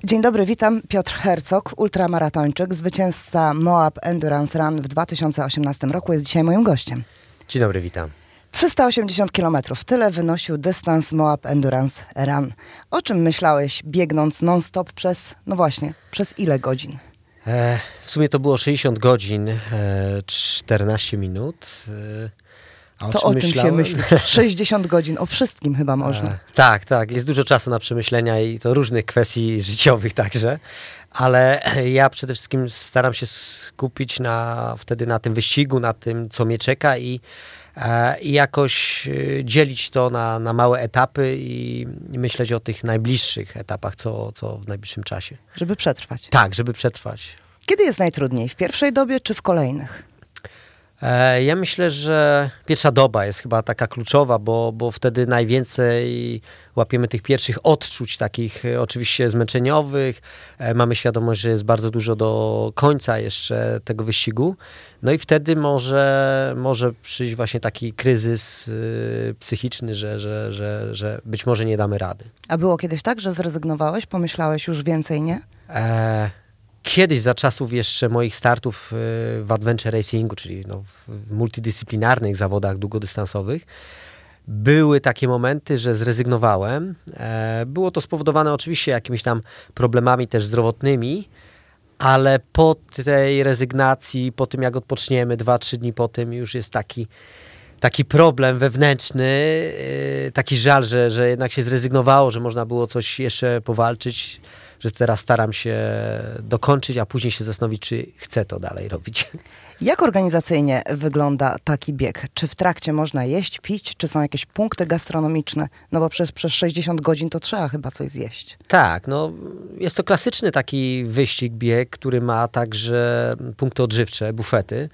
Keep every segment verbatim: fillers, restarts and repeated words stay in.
Dzień dobry, witam. Piotr Hercog, ultramaratończyk, zwycięzca Moab Endurance Run w dwa tysiące osiemnastym roku, jest dzisiaj moim gościem. Dzień dobry, witam. trzysta osiemdziesiąt kilometrów. Tyle wynosił dystans Moab Endurance Run. O czym myślałeś, biegnąc non-stop przez, no właśnie, przez ile godzin? E, w sumie to było sześćdziesiąt godzin, e, czternaście minut. E, a o to czym o tym myślałem? się myśli. Przez sześćdziesiąt godzin, o wszystkim chyba można. E, tak, tak. Jest dużo czasu na przemyślenia i to różnych kwestii życiowych także. Ale ja przede wszystkim staram się skupić na, wtedy na tym wyścigu, na tym, co mnie czeka i i jakoś dzielić to na, na małe etapy i myśleć o tych najbliższych etapach, co, co w najbliższym czasie. Żeby przetrwać. Tak, żeby przetrwać. Kiedy jest najtrudniej? W pierwszej dobie czy w kolejnych? E, ja myślę, że pierwsza doba jest chyba taka kluczowa, bo, bo wtedy najwięcej łapiemy tych pierwszych odczuć, takich oczywiście zmęczeniowych. E, mamy świadomość, że jest bardzo dużo do końca jeszcze tego wyścigu. No i wtedy może, może przyjść właśnie taki kryzys y, psychiczny, że, że, że, że być może nie damy rady. A było kiedyś tak, że zrezygnowałeś? Pomyślałeś już więcej, nie? E, Kiedyś za czasów jeszcze moich startów w adventure racingu, czyli no w multidyscyplinarnych zawodach długodystansowych, były takie momenty, że zrezygnowałem. Było to spowodowane oczywiście jakimiś tam problemami też zdrowotnymi, ale po tej rezygnacji, po tym jak odpoczniemy, dwa, trzy dni po tym już jest taki, taki problem wewnętrzny, taki żal, że, że jednak się zrezygnowało, że można było coś jeszcze powalczyć, że teraz staram się dokończyć, a później się zastanowić, czy chcę to dalej robić. Jak organizacyjnie wygląda taki bieg? Czy w trakcie można jeść, pić? Czy są jakieś punkty gastronomiczne? No bo przez, przez sześćdziesiąt godzin to trzeba chyba coś zjeść. Tak, no jest to klasyczny taki wyścig, bieg, który ma także punkty odżywcze, bufety.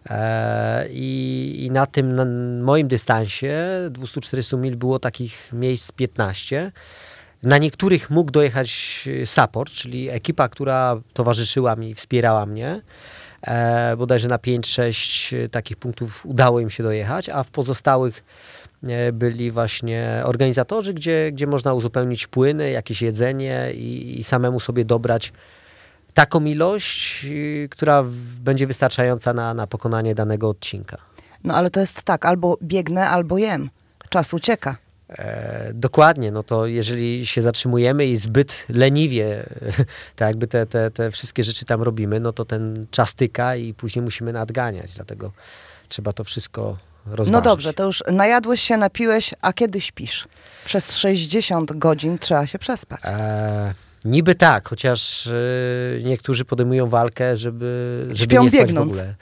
E, i, I na tym na moim dystansie dwieście czterdzieści mil było takich miejsc piętnaście. Na niektórych mógł dojechać support, czyli ekipa, która towarzyszyła mi, wspierała mnie. E, bodajże na pięć sześć takich punktów udało im się dojechać, a w pozostałych e, byli właśnie organizatorzy, gdzie, gdzie można uzupełnić płyny, jakieś jedzenie i, i samemu sobie dobrać taką ilość, y, która w, będzie wystarczająca na, na pokonanie danego odcinka. No ale to jest tak, albo biegnę, albo jem. Czas ucieka. E, dokładnie, no to jeżeli się zatrzymujemy i zbyt leniwie tak jakby te, te, te wszystkie rzeczy tam robimy, no to ten czas tyka i później musimy nadganiać, dlatego trzeba to wszystko rozważyć. No dobrze, to już najadłeś się, napiłeś, a kiedy śpisz? Przez sześćdziesiąt godzin trzeba się przespać. E, niby tak, chociaż e, niektórzy podejmują walkę, żeby, żeby Śpią nie spać biegnąc. w ogóle.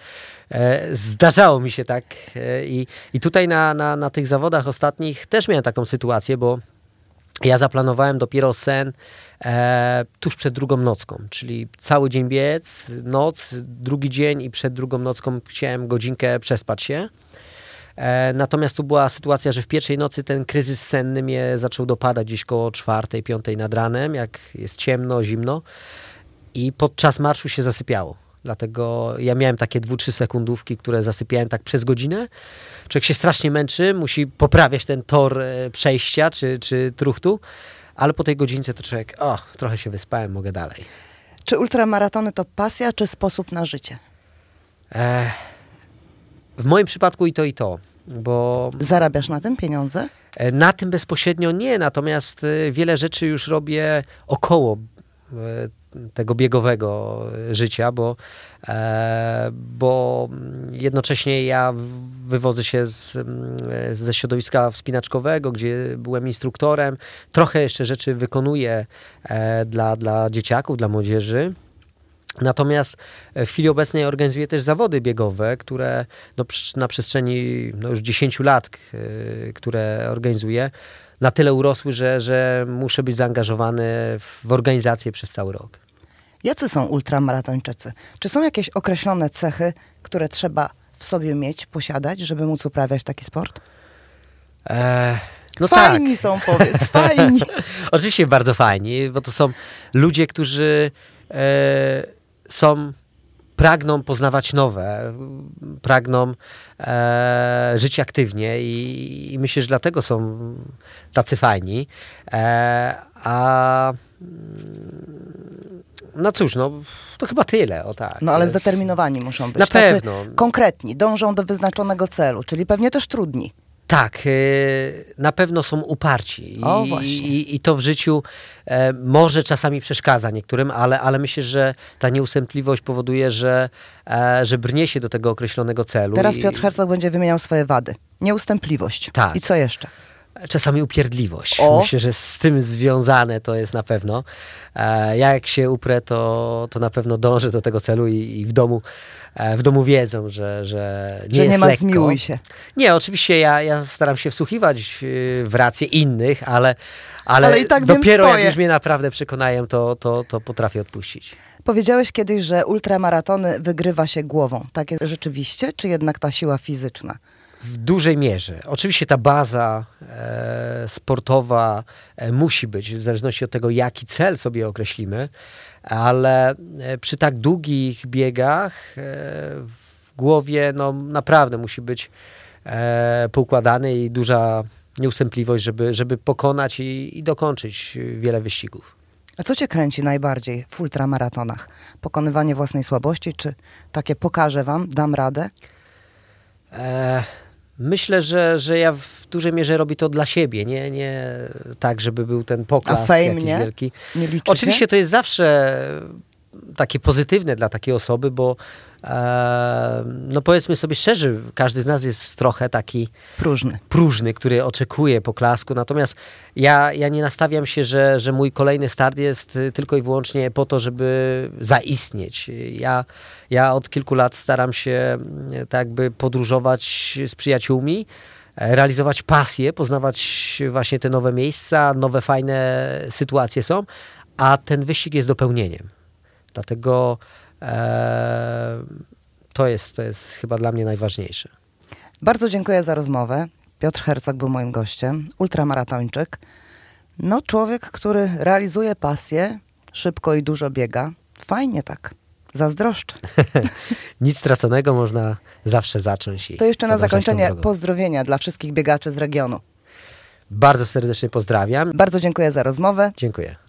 Zdarzało mi się tak i, i tutaj na, na, na tych zawodach ostatnich też miałem taką sytuację, bo ja zaplanowałem dopiero sen e, tuż przed drugą nocką, czyli cały dzień biec, noc, drugi dzień i przed drugą nocką chciałem godzinkę przespać się. E, natomiast tu była sytuacja, że w pierwszej nocy ten kryzys senny mnie zaczął dopadać gdzieś koło czwartej, piątej nad ranem, jak jest ciemno, zimno i podczas marszu się zasypiało. Dlatego ja miałem takie dwie trzy sekundówki, które zasypiałem tak przez godzinę. Człowiek się strasznie męczy, musi poprawiać ten tor przejścia czy, czy truchtu, ale po tej godzince to człowiek, o, trochę się wyspałem, mogę dalej. Czy ultramaratony to pasja, czy sposób na życie? E, w moim przypadku i to, i to, bo... Zarabiasz na tym pieniądze? E, na tym bezpośrednio nie, natomiast e, wiele rzeczy już robię około e, tego biegowego życia, bo, e, bo jednocześnie ja wywodzę się z, ze środowiska wspinaczkowego, gdzie byłem instruktorem. Trochę jeszcze rzeczy wykonuję e, dla, dla dzieciaków, dla młodzieży. Natomiast w chwili obecnej organizuję też zawody biegowe, które no, na przestrzeni no, już dziesięciu lat, y, które organizuję, na tyle urosły, że, że muszę być zaangażowany w, w organizację przez cały rok. Jacy są ultramaratończycy? Czy są jakieś określone cechy, które trzeba w sobie mieć, posiadać, żeby móc uprawiać taki sport? Eee, no fajni tak. są, powiedz, fajni. Oczywiście bardzo fajni, bo to są ludzie, którzy e, są, pragną poznawać nowe, pragną e, żyć aktywnie i, i myślę, że dlatego są tacy fajni. E, a No cóż, no to chyba tyle, o tak. No ale zdeterminowani muszą być. Na Tacy pewno. konkretni, dążą do wyznaczonego celu, czyli pewnie też trudni. Tak, y, na pewno są uparci. I, O, właśnie. i, i to w życiu e, może czasami przeszkadza niektórym, ale, ale myślę, że ta nieustępliwość powoduje, że, e, że brnie się do tego określonego celu. Teraz i, Piotr Hercog będzie wymieniał swoje wady. Nieustępliwość. Tak. I co jeszcze? Czasami upierdliwość. O. Myślę, że z tym związane to jest na pewno. E, ja jak się uprę, to, to na pewno dążę do tego celu i, i w domu e, w domu wiedzą, że, że nie Że jest nie ma lekko. zmiłuj się. Nie, oczywiście ja, ja staram się wsłuchiwać y, w racje innych, ale, ale, Ale i tak wiem dopiero swoje. jak już mnie naprawdę przekonają, to, to, to potrafię odpuścić. Powiedziałeś kiedyś, że ultramaratony wygrywa się głową. Tak jest rzeczywiście, czy jednak ta siła fizyczna? W dużej mierze. Oczywiście ta baza e, sportowa e, musi być, w zależności od tego, jaki cel sobie określimy, ale e, przy tak długich biegach e, w głowie no, naprawdę musi być e, poukładany i duża nieustępliwość, żeby, żeby pokonać i, i dokończyć wiele wyścigów. A co cię kręci najbardziej w ultramaratonach? Pokonywanie własnej słabości, czy takie pokażę wam, dam radę? E, myślę, że, że ja w dużej mierze robię to dla siebie, nie, nie tak, żeby był ten poklask A fame jakiś nie? wielki. Nie liczy Oczywiście się? to jest zawsze takie pozytywne dla takiej osoby, bo e, no powiedzmy sobie szczerze, każdy z nas jest trochę taki Próżny. próżny, który oczekuje poklasku, natomiast ja, ja nie nastawiam się, że, że mój kolejny start jest y, tylko i wyłącznie po to, żeby zaistnieć. Ja, ja od kilku lat staram się y, tak jakby podróżować z przyjaciółmi, e, realizować pasję, poznawać właśnie te nowe miejsca, nowe fajne sytuacje są, a ten wyścig jest dopełnieniem. Dlatego e, to jest, to jest chyba dla mnie najważniejsze. Bardzo dziękuję za rozmowę. Piotr Hercog był moim gościem, ultramaratończyk. No człowiek, który realizuje pasję, szybko i dużo biega. Fajnie tak. Zazdroszczę. Nic straconego, można zawsze zacząć. I To jeszcze na podążać tą zakończenie drogą. pozdrowienia dla wszystkich biegaczy z regionu. Bardzo serdecznie pozdrawiam. Bardzo dziękuję za rozmowę. Dziękuję.